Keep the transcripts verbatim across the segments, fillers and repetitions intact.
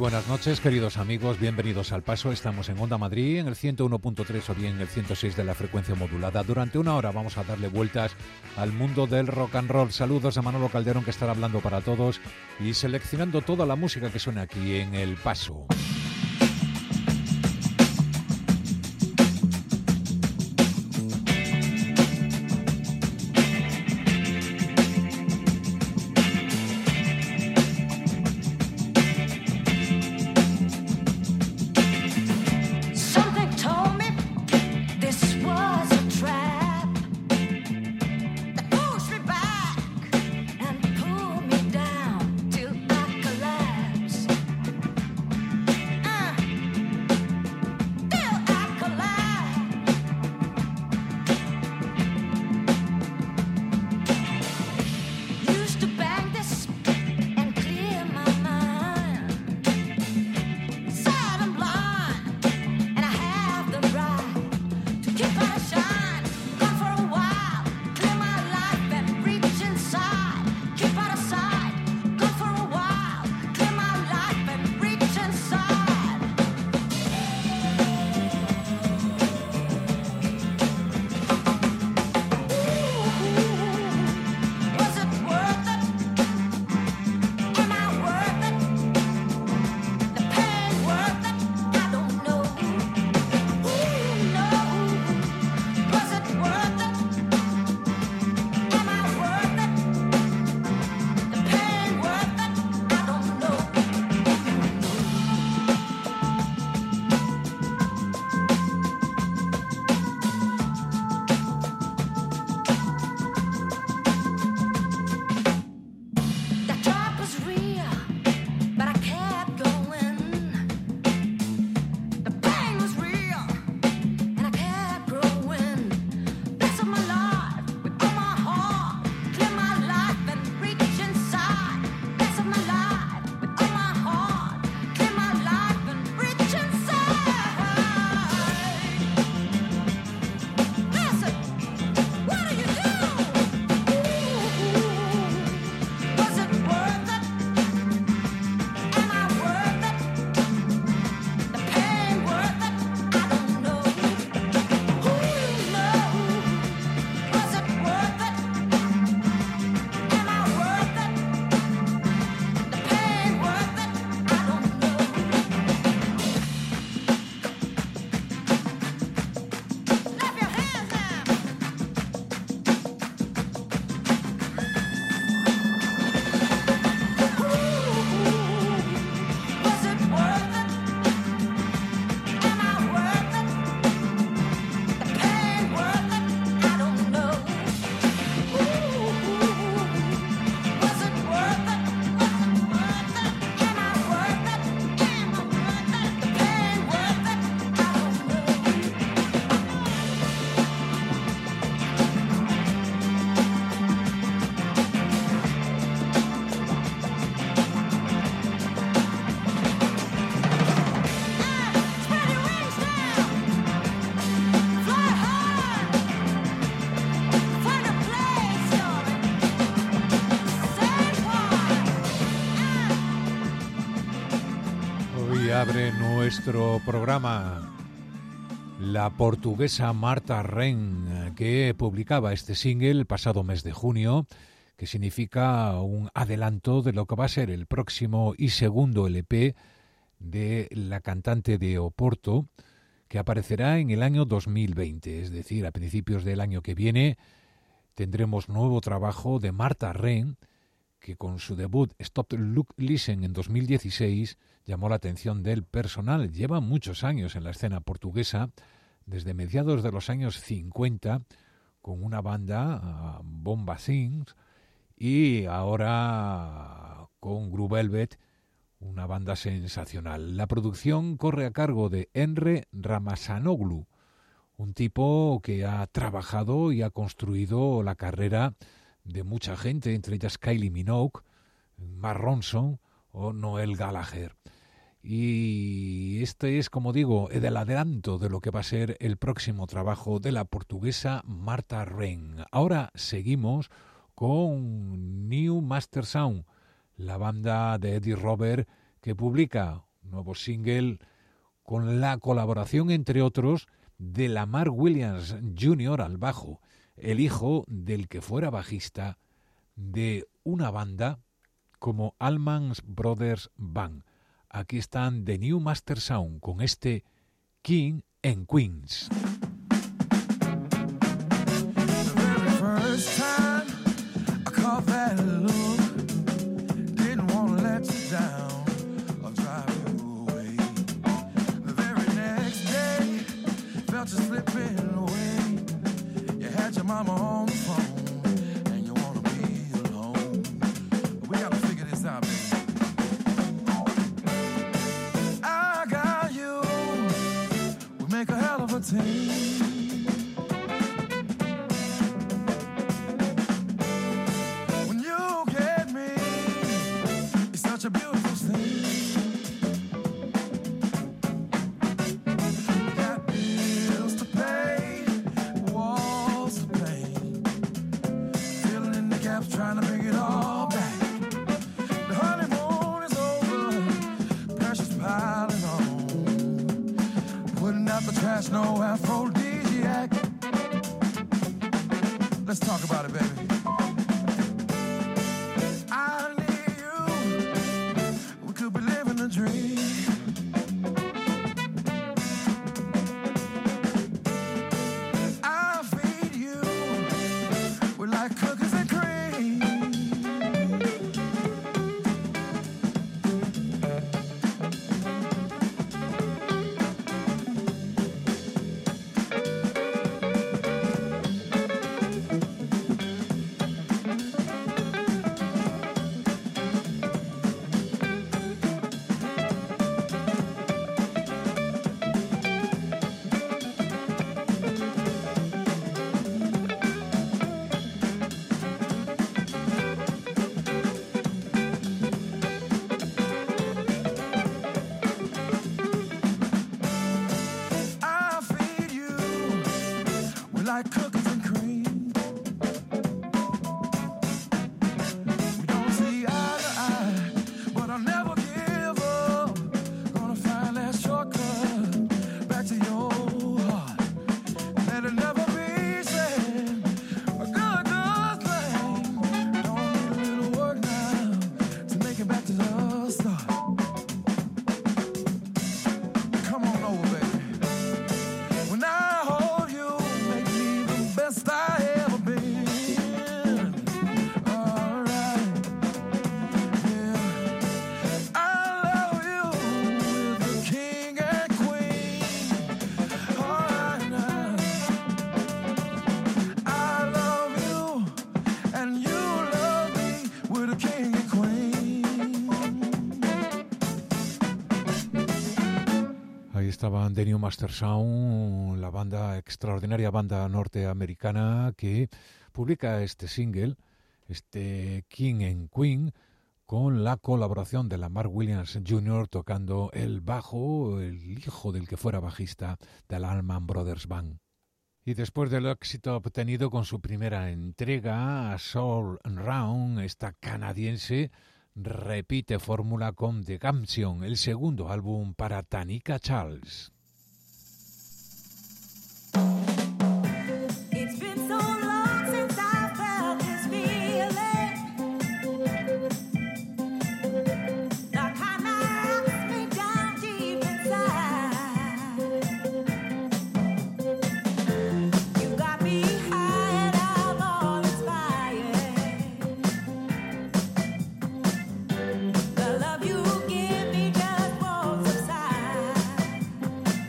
buenas noches, queridos amigos, bienvenidos al Paso. Estamos en Onda Madrid, en el ciento uno punto tres o bien en el ciento seis de la frecuencia modulada. Durante una hora vamos a darle vueltas al mundo del rock and roll. Saludos a Manolo Calderón, que estará hablando para todos y seleccionando toda la música que suena aquí en El Paso. Abre nuestro programa la portuguesa Marta Rein, que publicaba este single el pasado mes de junio, que significa un adelanto de lo que va a ser el próximo y segundo L P de la cantante de Oporto, que aparecerá en el año dos mil veinte, es decir, a principios del año que viene tendremos nuevo trabajo de Marta Rein, que con su debut Stop Look Listen en dos mil dieciséis llamó la atención del personal. Lleva muchos años en la escena portuguesa, desde mediados de los años cincuenta, con una banda, uh, Bomba Things, y ahora con Gru Velvet, una banda sensacional. La producción corre a cargo de Enre Ramasanoglu, un tipo que ha trabajado y ha construido la carrera de mucha gente, entre ellas Kylie Minogue, Mark Ronson o Noel Gallagher. Y este es, como digo, el adelanto de lo que va a ser el próximo trabajo de la portuguesa Marta Rein. Ahora seguimos con New Master Sound, la banda de Eddie Robert, que publica nuevo single con la colaboración, entre otros, de Lamar Williams junior al bajo, el hijo del que fuera bajista de una banda como Allman Brothers Band. Aquí están The New Master Sound con este King and Queens. The very first time I caught that look, didn't want to let you down or drive you away. The very next day, felt you slipping away. You had your mama on the phone, and you want to be alone. We got to figure this out, baby. I got you, we make a hell of a team. A beautiful thing. Got bills to pay, walls to paint, filling in the gaps, trying to bring it all back. The honeymoon is over, pressure's piling on, putting out the trash, no aphrodisiac. Let's talk about it, baby. Dream. I'll feed you with like cookies and cream. Like cookies and cream. We don't see eye to eye, but I'll never give up. Gonna find that shortcut back to your heart. Let it never be said, a good, good thing. Don't need a little work now to make it back to the start. Come on over, baby. When I hold you, best I ever been. All right, yeah. I love you with the king and queen. All right now. I love you and you love me with the king and queen. Ahí estaban The New Master Sound, la banda, extraordinaria banda norteamericana que publica este single, este King and Queen, con la colaboración de Lamar Williams junior tocando el bajo, el hijo del que fuera bajista de la Allman Brothers Band. Y después del éxito obtenido con su primera entrega, Soul Round, esta canadiense repite fórmula con The Gumption, el segundo álbum para Tanika Charles. The love you give me just won't subside.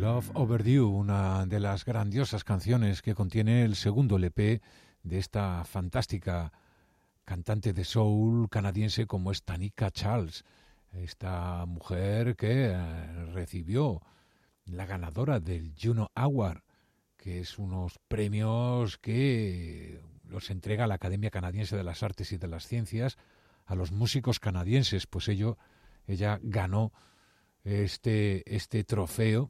Love Overdue, una de las grandiosas canciones que contiene el segundo L P de esta fantástica cantante de soul canadiense como es Tanika Charles, esta mujer que recibió la ganadora del Juno Award, que es unos premios que los entrega la Academia Canadiense de las Artes y de las Ciencias a los músicos canadienses. Pues ello, ella ganó este, este trofeo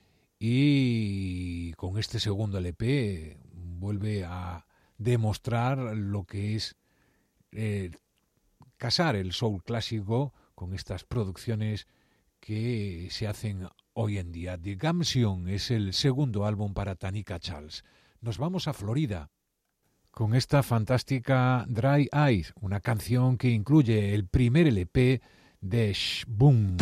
y con este segundo L P vuelve a demostrar lo que es eh, casar el soul clásico con estas producciones que se hacen hoy en día. The Gumption es el segundo álbum para Tanika Charles. Nos vamos a Florida con esta fantástica Dry Eyes, una canción que incluye el primer L P de Sh-Boom.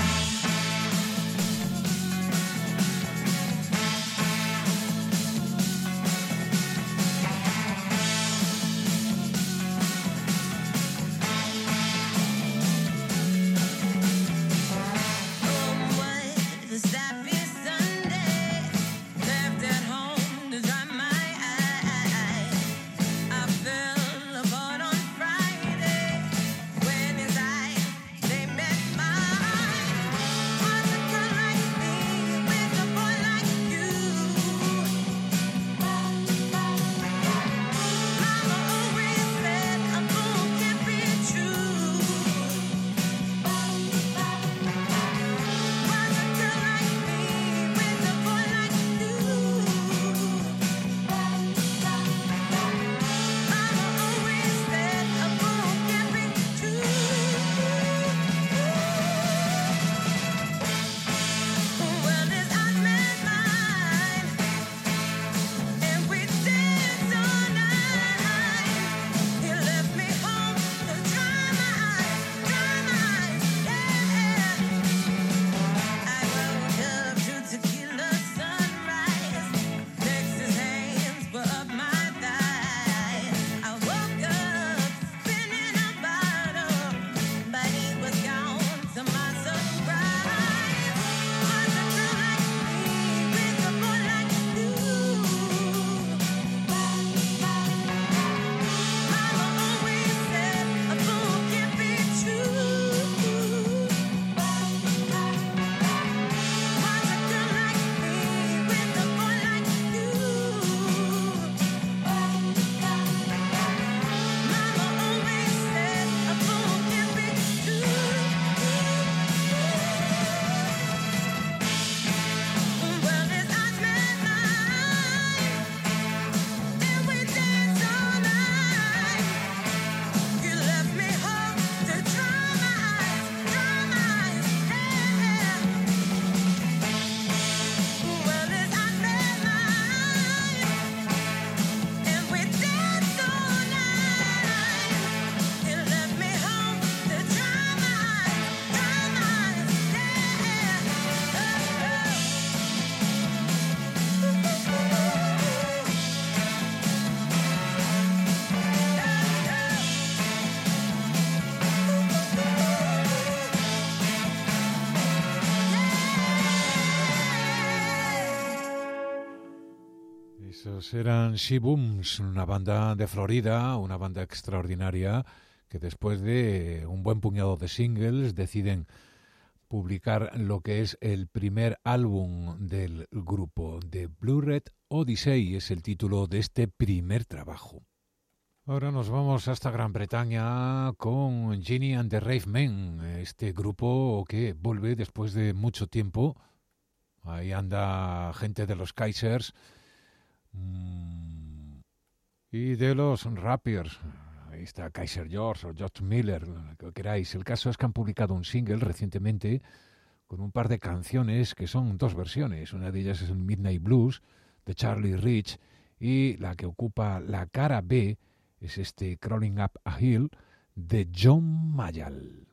Eran Sh-Booms, una banda de Florida, una banda extraordinaria que después de un buen puñado de singles deciden publicar lo que es el primer álbum del grupo. The Blue Red Odyssey es el título de este primer trabajo. Ahora nos vamos hasta Gran Bretaña con Ginny and the Rave Men, este grupo que vuelve después de mucho tiempo. Ahí anda gente de los Kaisers y de los Rapiers. Ahí está Kaiser George o George Miller, lo que queráis. El caso es que han publicado un single recientemente con un par de canciones que son dos versiones. Una de ellas es el Midnight Blues de Charlie Rich y la que ocupa la cara B es este Crawling Up a Hill de John Mayall.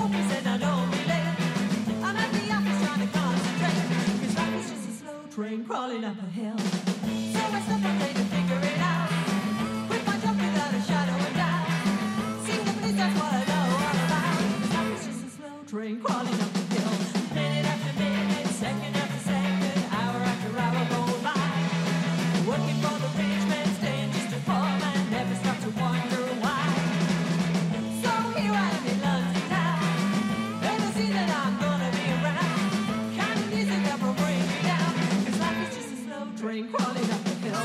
Train crawling up a hill. So I stopped one day to figure it out. Quit my job without a shadow of doubt. Sing the blues, that's what I know all about. Life is just a slow train crawling up a hill. Minute after minute, second after second, hour after hour go by. Working for the rich man, staying just a poor man, never stop to wonder why. So here I am in London town. Never see that I'm gonna be around. Kind of music that will bring me down. Cause life is just a slow train crawling up the hill.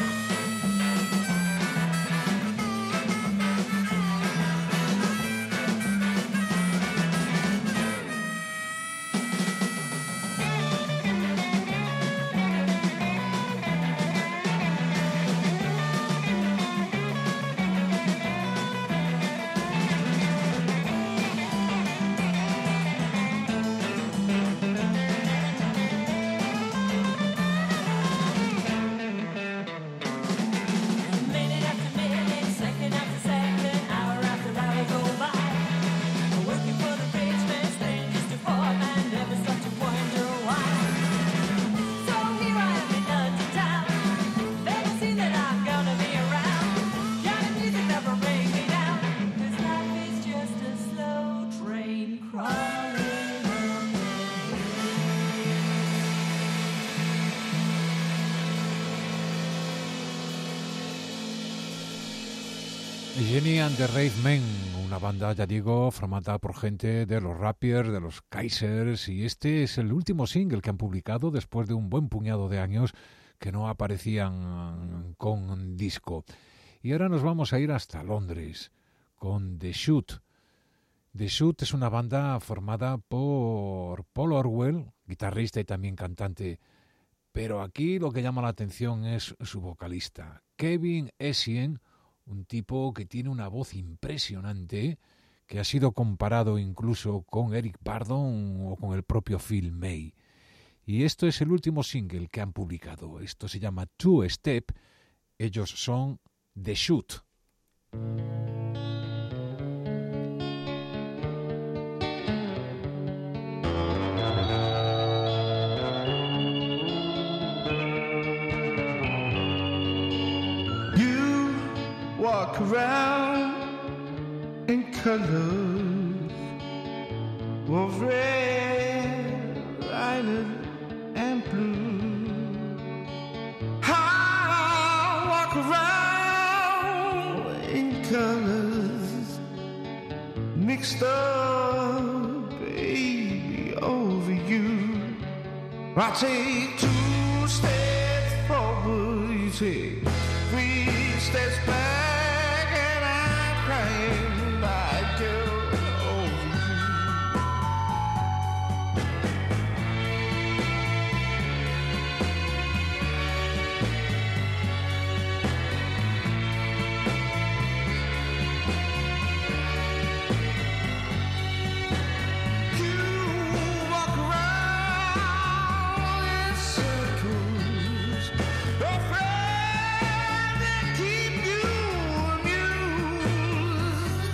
Minute after minute, second after second, hour after hour go by. Working for the rich man, staying just a poor man, never stop to wonder why. So here I am in London town. Never seen that I'm gonna be around. Kind of music that will bring me down. Cause life is just a slow train crawling up. Jenny and the Rave Men, una banda, ya digo, formada por gente de los Rapiers, de los Kaisers, y este es el último single que han publicado después de un buen puñado de años que no aparecían con disco. Y ahora nos vamos a ir hasta Londres con The Shoot. The Shoot es una banda formada por Paul Orwell, guitarrista y también cantante, pero aquí lo que llama la atención es su vocalista, Kevin Essien, un tipo que tiene una voz impresionante, que ha sido comparado incluso con Eric Burdon o con el propio Phil May. Y esto es el último single que han publicado. Esto se llama Two Step. Ellos son The Shoot. You walk around in colors of red, violet, and blue. I walk around in colors mixed up, baby, over you. I take two steps forward, you take three steps back, and I'm crying like you over you. You walk around in circles, afraid to keep you amused.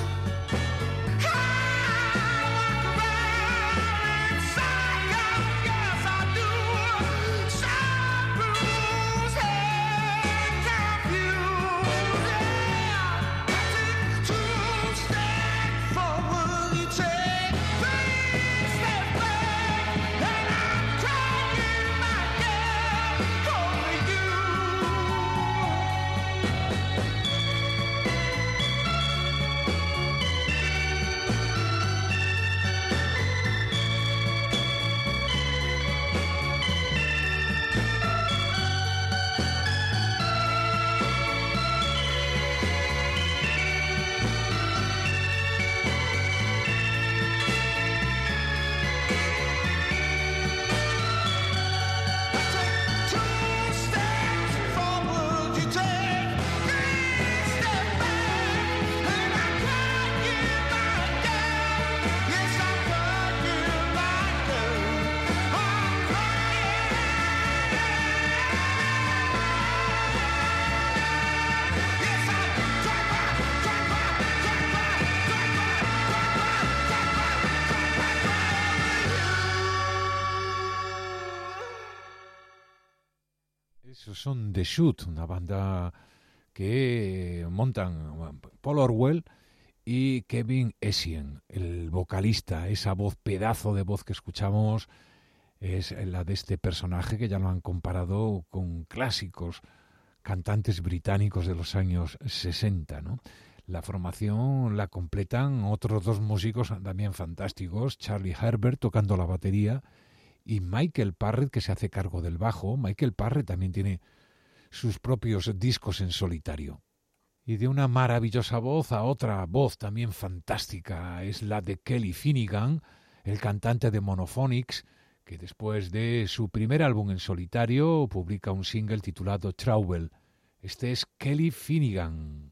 Esos son The Shoot, una banda que montan Paul Orwell y Kevin Essien, el vocalista. Esa voz, pedazo de voz que escuchamos, es la de este personaje que ya lo han comparado con clásicos cantantes británicos de los años sesenta, ¿no? La formación la completan otros dos músicos también fantásticos, Charlie Herbert tocando la batería y Michael Parrett, que se hace cargo del bajo. Michael Parrett también tiene sus propios discos en solitario. Y de una maravillosa voz a otra voz también fantástica, es la de Kelly Finnegan, el cantante de Monophonics, que después de su primer álbum en solitario publica un single titulado Trouble. Este es Kelly Finnegan.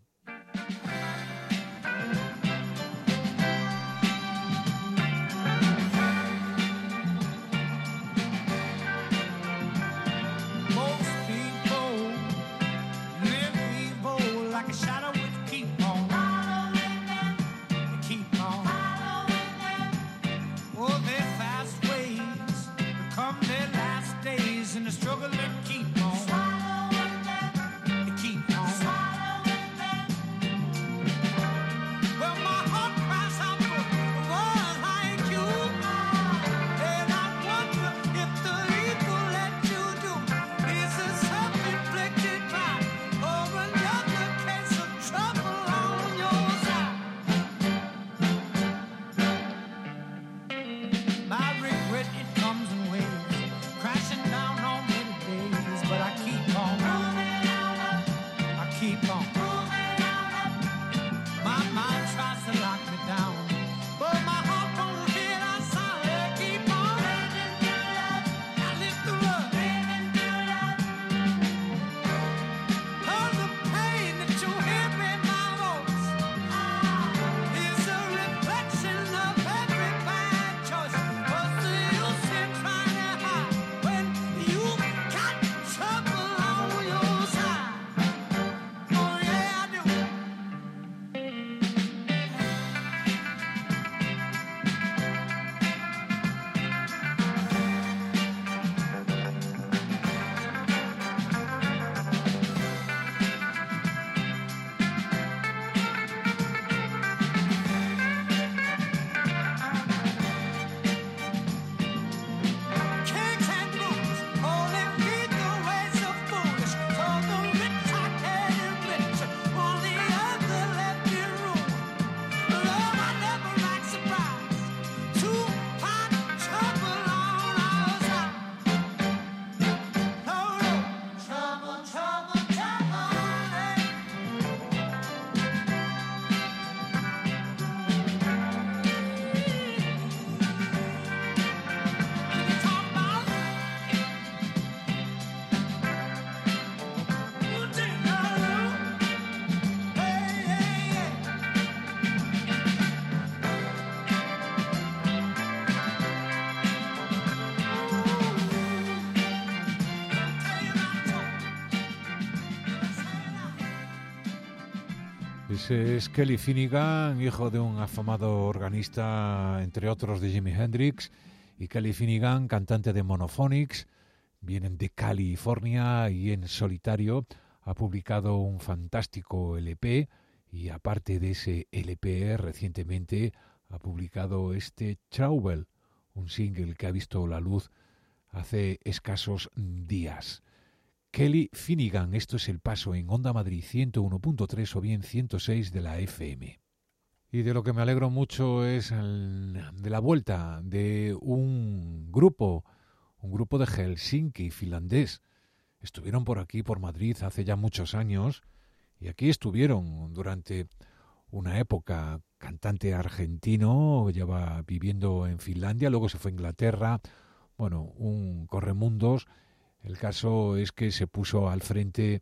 Ese es Kelly Finnegan, hijo de un afamado organista, entre otros, de Jimi Hendrix, y Kelly Finnegan, cantante de Monophonics. Vienen de California y en solitario ha publicado un fantástico L P, y aparte de ese L P, recientemente ha publicado este Trouble, un single que ha visto la luz hace escasos días. Kelly Finnegan, esto es El Paso en Onda Madrid ciento uno punto tres o bien ciento seis de la F M. Y de lo que me alegro mucho es el, de la vuelta de un grupo, un grupo de Helsinki, finlandés. Estuvieron por aquí, por Madrid, hace ya muchos años, y aquí estuvieron durante una época. Cantante argentino, lleva viviendo en Finlandia, luego se fue a Inglaterra. Bueno, un corremundos. El caso es que se puso al frente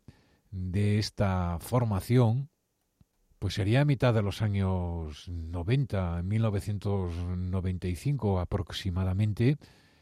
de esta formación, pues sería a mitad de los años noventa, en mil novecientos noventa y cinco aproximadamente,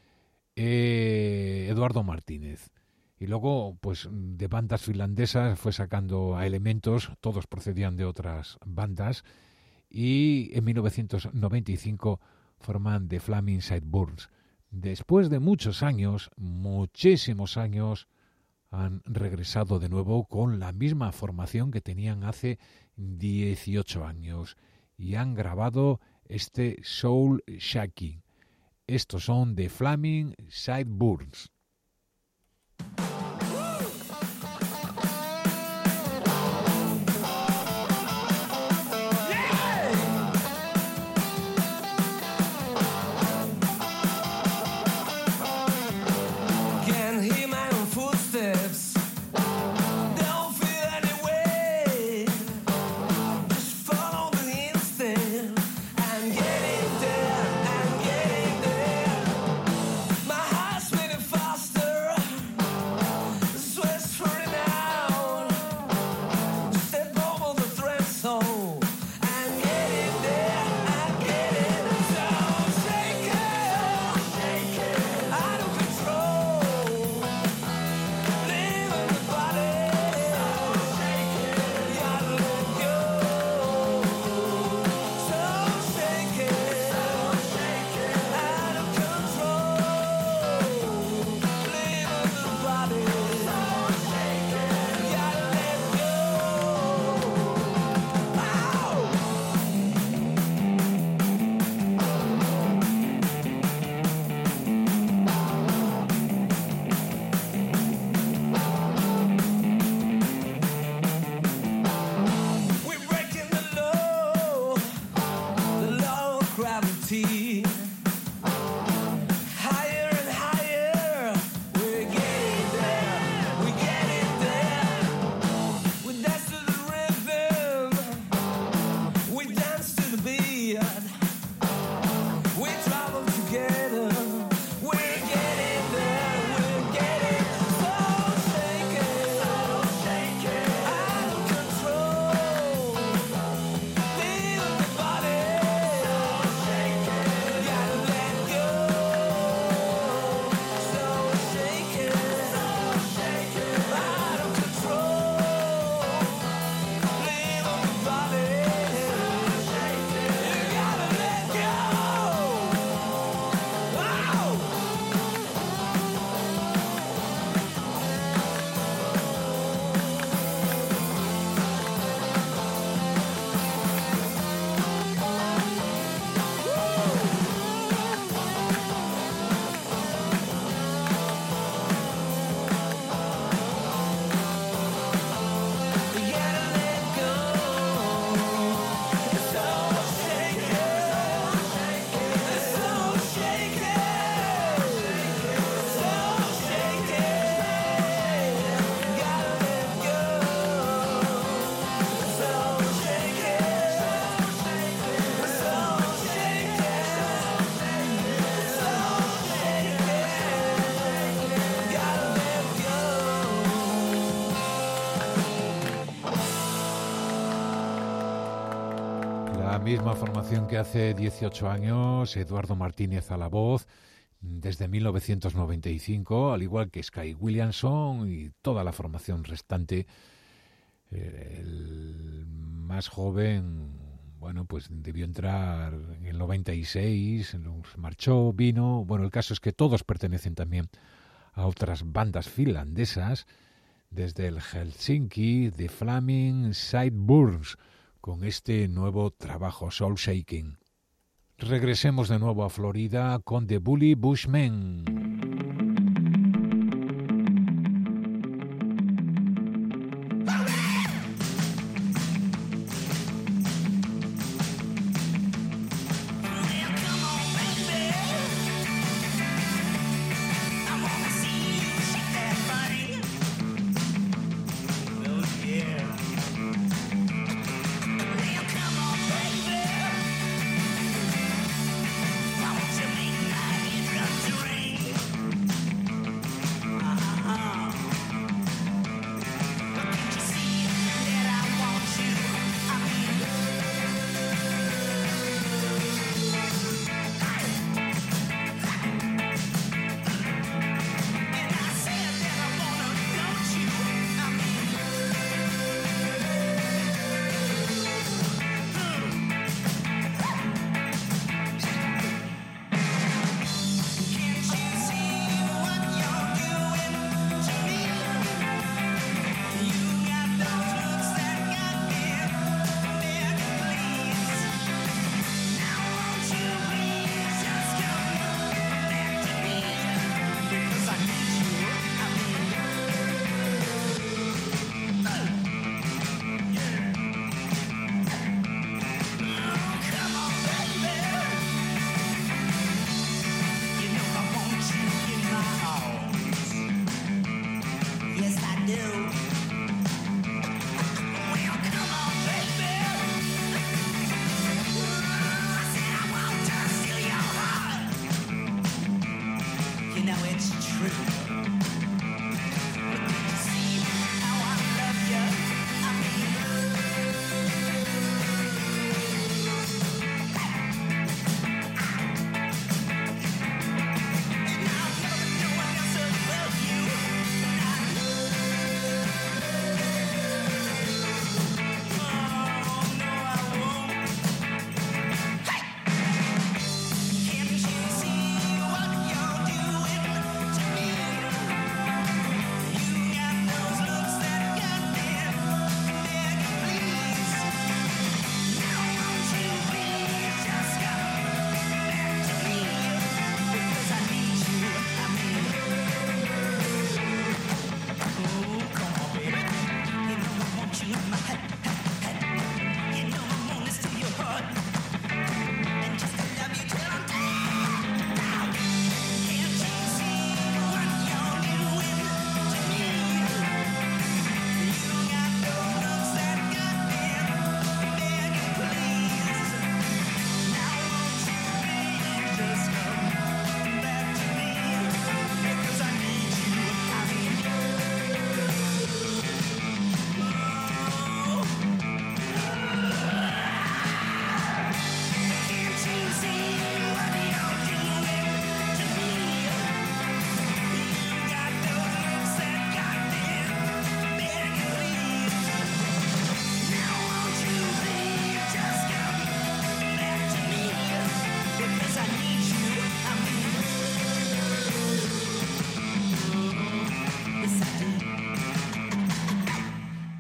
eh, Eduardo Martínez. Y luego, pues de bandas finlandesas fue sacando a elementos, todos procedían de otras bandas, y en mil novecientos noventa y cinco forman The Flaming Sideburns. Después de muchos años, muchísimos años, han regresado de nuevo con la misma formación que tenían hace dieciocho años y han grabado este Soul Shaking. Estos son The Flaming Sideburns. Misma formación que hace dieciocho años, Eduardo Martínez a la voz, desde mil novecientos noventa y cinco, al igual que Sky Williamson y toda la formación restante. El más joven, bueno, pues debió entrar en el noventa y seis, marchó, vino. Bueno, el caso es que todos pertenecen también a otras bandas finlandesas, desde el Helsinki, The Flaming Sideburns, con este nuevo trabajo, Soul Shaking. Regresemos de nuevo a Florida con The Bully Bushmen. Rain.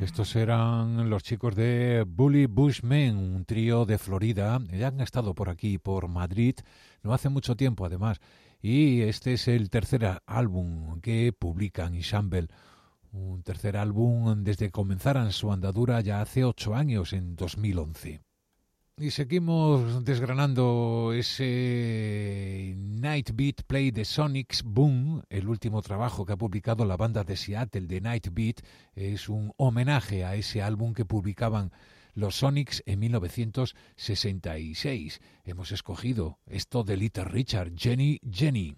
Estos eran los chicos de Bully Bushmen, un trío de Florida. Ya han estado por aquí, por Madrid, no hace mucho tiempo además. Y este es el tercer álbum que publican Ensemble. Un tercer álbum desde que comenzaran su andadura ya hace ocho años, en dos mil once. Y seguimos desgranando ese Nightbeat Play the Sonics Boom, el último trabajo que ha publicado la banda de Seattle de Nightbeat. Es un homenaje a ese álbum que publicaban los Sonics en mil novecientos sesenta y seis. Hemos escogido esto de Little Richard, Jenny Jenny.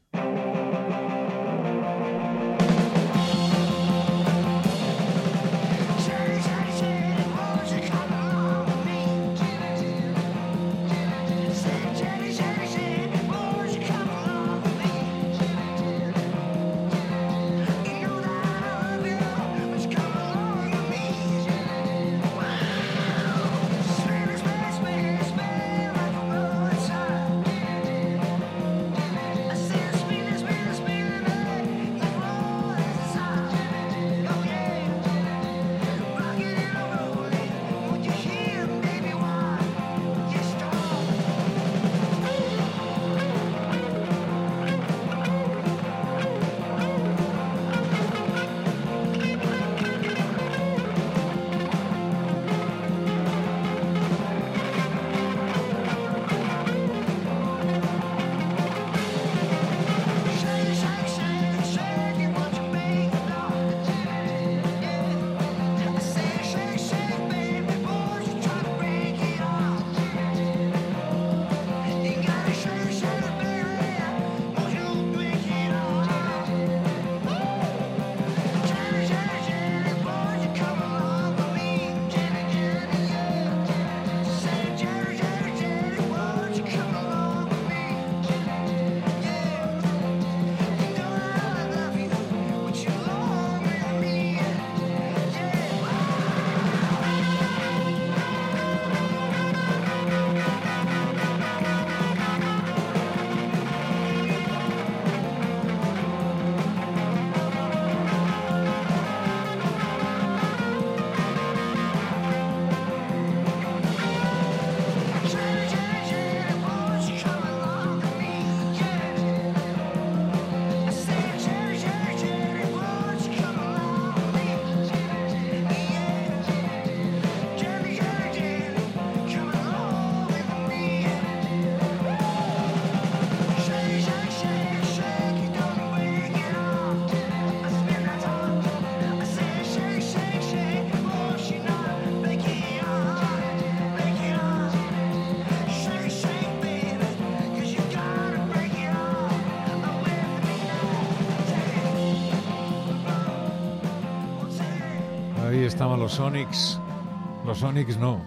Estaban los Sonics, los Sonics no,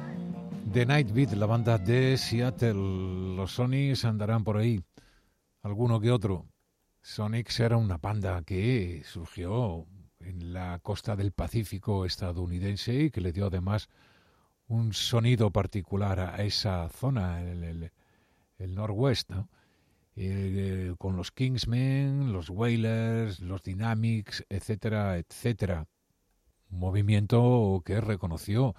The Nightbeat, la banda de Seattle. Los Sonics andarán por ahí, alguno que otro. Sonics era una banda que surgió en la costa del Pacífico estadounidense y que le dio además un sonido particular a esa zona, el, el, el Northwest, ¿no? Eh, con los Kingsmen, los Wailers, los Dynamics, etcétera, etcétera. Un movimiento que reconoció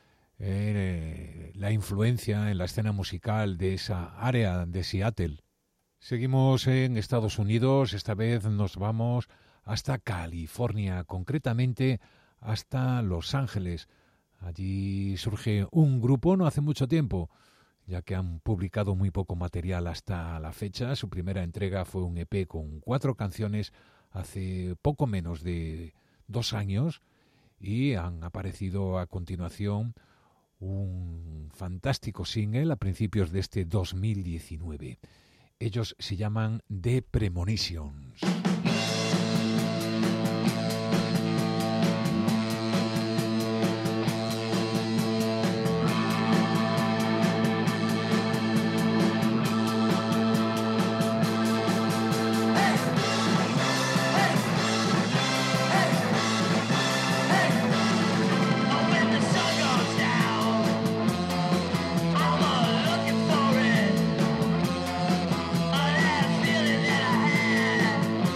eh, la influencia en la escena musical de esa área de Seattle. Seguimos en Estados Unidos, esta vez nos vamos hasta California, concretamente hasta Los Ángeles. Allí surge un grupo no hace mucho tiempo, ya que han publicado muy poco material hasta la fecha. Su primera entrega fue un E P con cuatro canciones hace poco menos de dos años. Y han aparecido a continuación un fantástico single a principios de este dos mil diecinueve. Ellos se llaman The Premonitions. Feeling that I had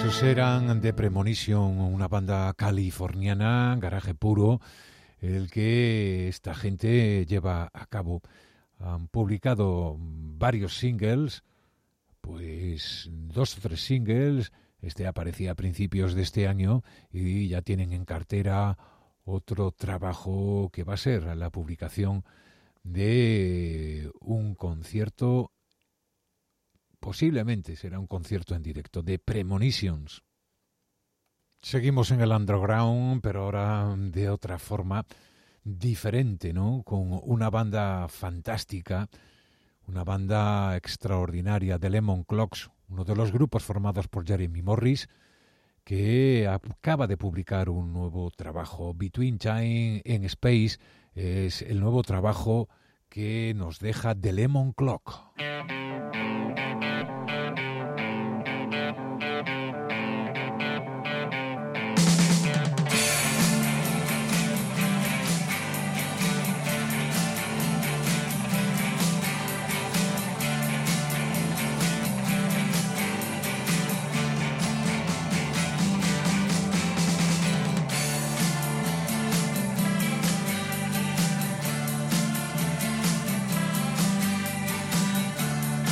Esos eran The Premonition, una banda californiana, garaje puro, el que esta gente lleva a cabo. Han publicado varios singles, pues dos o tres singles. Este aparecía a principios de este año y ya tienen en cartera otro trabajo que va a ser la publicación de un concierto. Posiblemente será un concierto en directo de Premonitions. Seguimos en el underground, pero ahora de otra forma diferente, ¿no? Con una banda fantástica, una banda extraordinaria, de Lemon Clocks, uno de los grupos formados por Jeremy Morris, que acaba de publicar un nuevo trabajo. Between Time and Space es el nuevo trabajo que nos deja The Lemon Clock. Between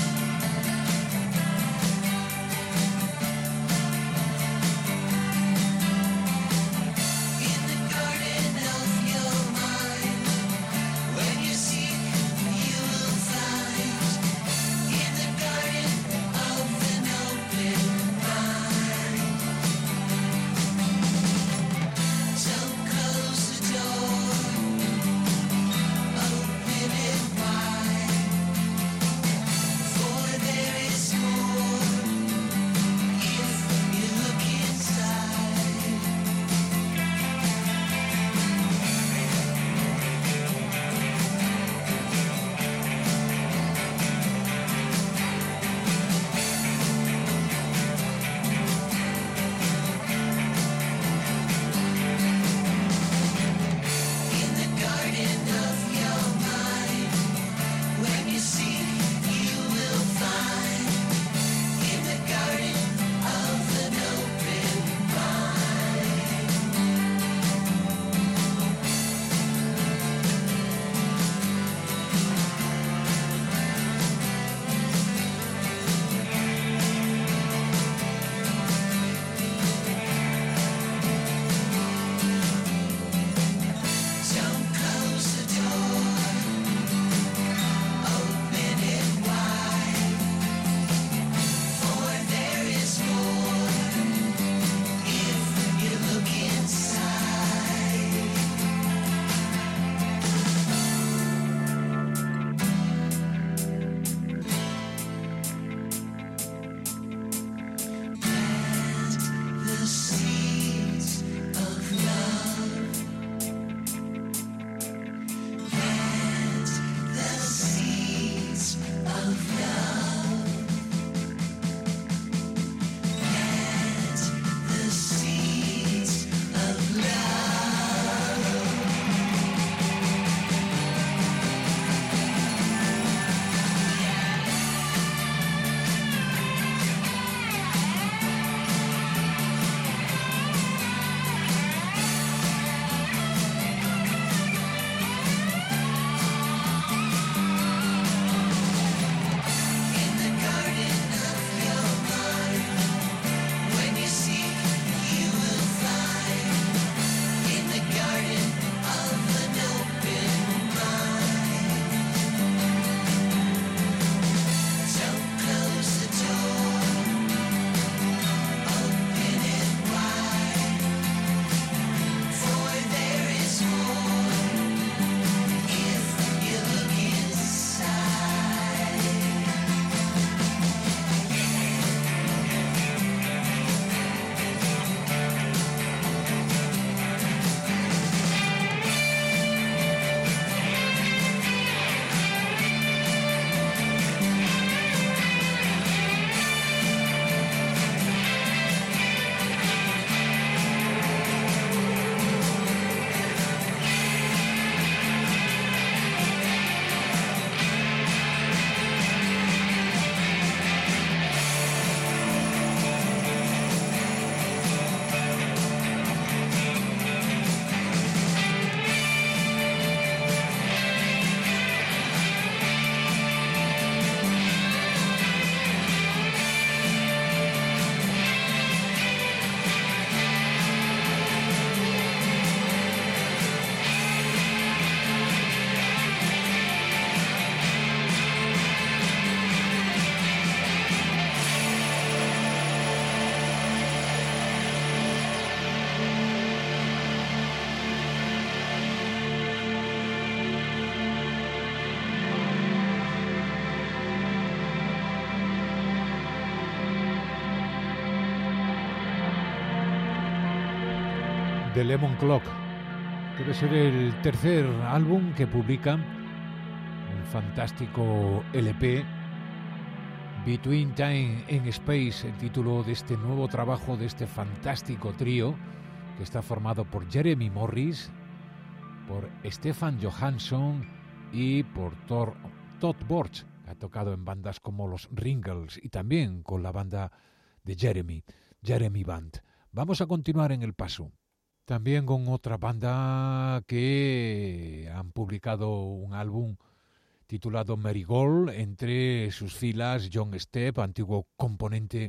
The Lemon Clock. Debe ser el tercer álbum que publican, un fantástico L P, Between Time and Space, el título de este nuevo trabajo de este fantástico trío que está formado por Jeremy Morris, por Stefan Johansson y por Thor, Todd Borch, que ha tocado en bandas como los Ringles y también con la banda de Jeremy, Jeremy Band. Vamos a continuar en el paso, también con otra banda que han publicado un álbum titulado Marigold, entre sus filas John Stepp, antiguo componente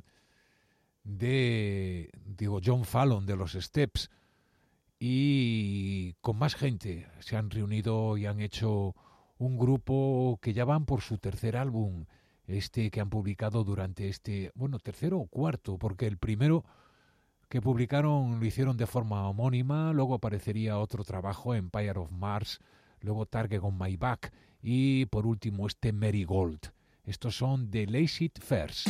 de, digo, John Fallon de los Steps, y con más gente se han reunido y han hecho un grupo que ya van por su tercer álbum, este que han publicado durante este, bueno, tercero o cuarto, porque el primero que publicaron lo hicieron de forma homónima, luego aparecería otro trabajo, Empire of Mars, luego Target on My Back y por último este Marigold. Estos son The Lazy Fairs.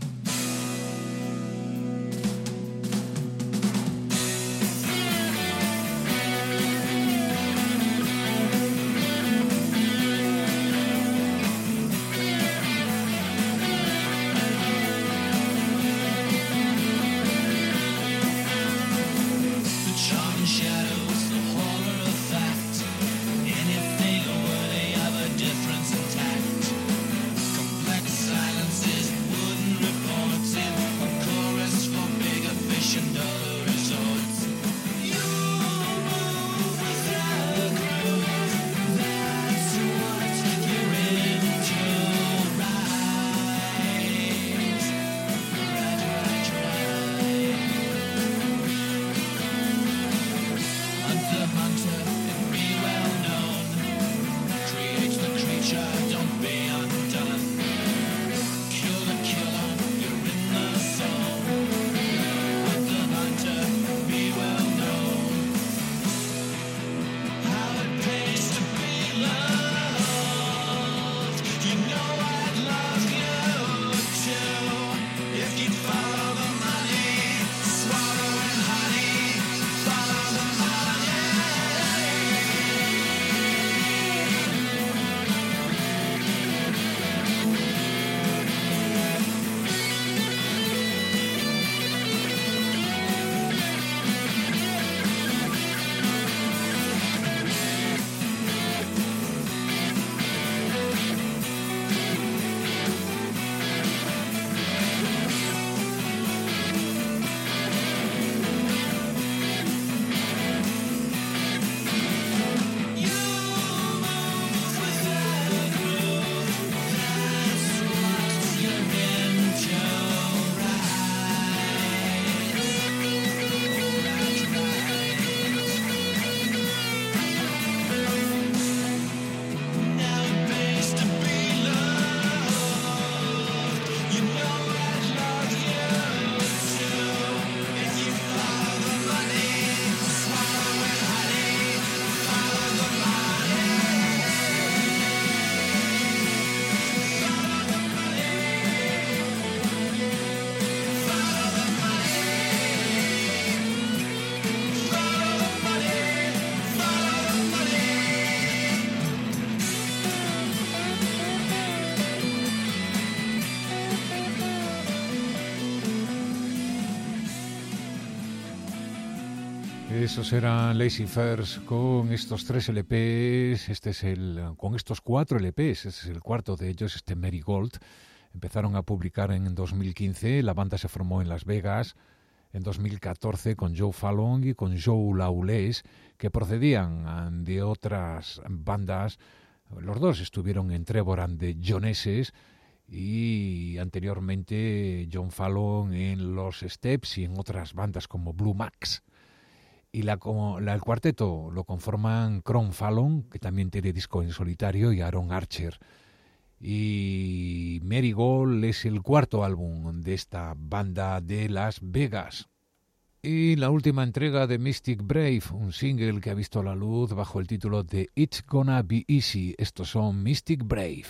Esos eran Lazy Fairs con estos tres L Pes, este es el, con estos cuatro L Pes, este es el cuarto de ellos, este Marigold. Empezaron a publicar en dos mil quince, la banda se formó en Las Vegas en dos mil catorce con Joe Fallon y con Joe Lawless, que procedían de otras bandas. Los dos estuvieron en Trevor and the Joneses y anteriormente John Fallon en los Steps y en otras bandas como Blue Max. Y la, como, la, el cuarteto lo conforman Cron Fallon, que también tiene disco en solitario, y Aaron Archer. Y Marigold es el cuarto álbum de esta banda de Las Vegas. Y la última entrega de Mystic Brave, un single que ha visto la luz bajo el título de It's Gonna Be Easy. Estos son Mystic Brave.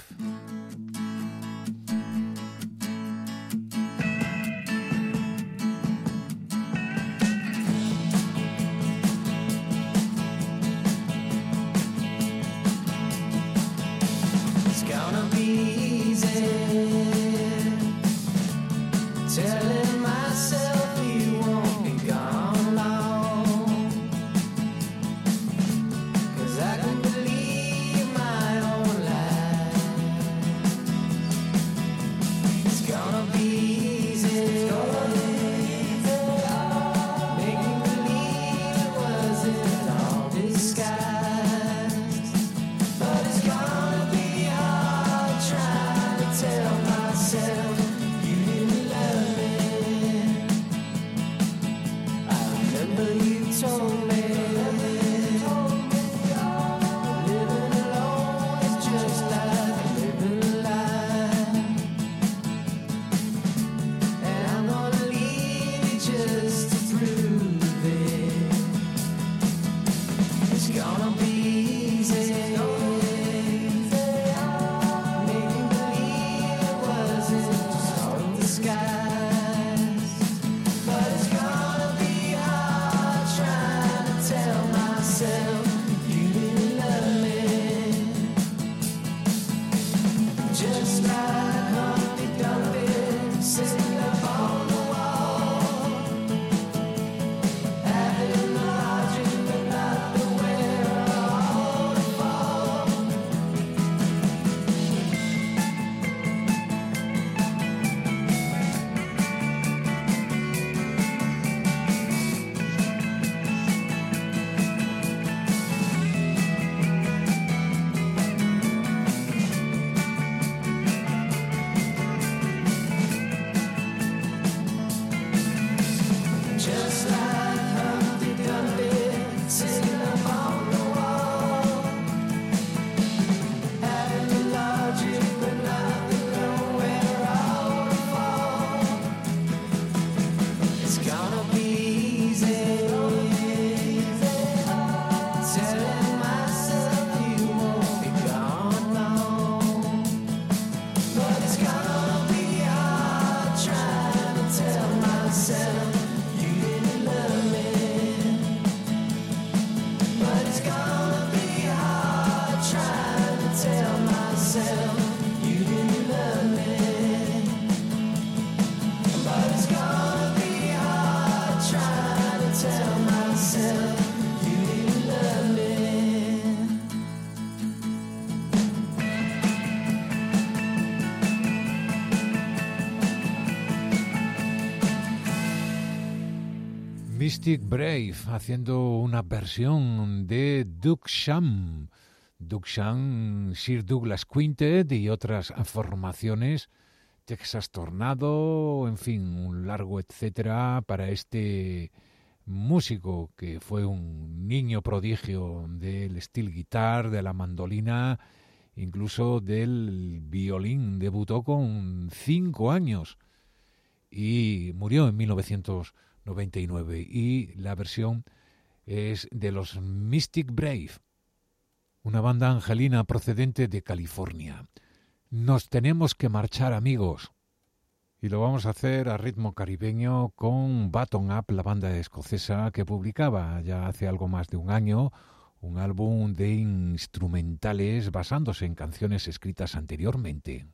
Mystic Brave haciendo una versión de Dukesham, Dukesham, Sir Douglas Quintet y otras formaciones, Texas Tornado, en fin, un largo etcétera para este músico que fue un niño prodigio del steel guitar, de la mandolina, incluso del violín. Debutó con cinco años y murió en mil novecientos noventa y nueve, y la versión es de los Mystic Brave, una banda angelina procedente de California. Nos tenemos que marchar, amigos, y lo vamos a hacer a ritmo caribeño con Button Up, la banda escocesa que publicaba ya hace algo más de un año un álbum de instrumentales basándose en canciones escritas anteriormente.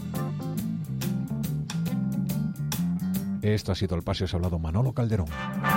Esto ha sido El Paseo, se ha hablado Manolo Calderón.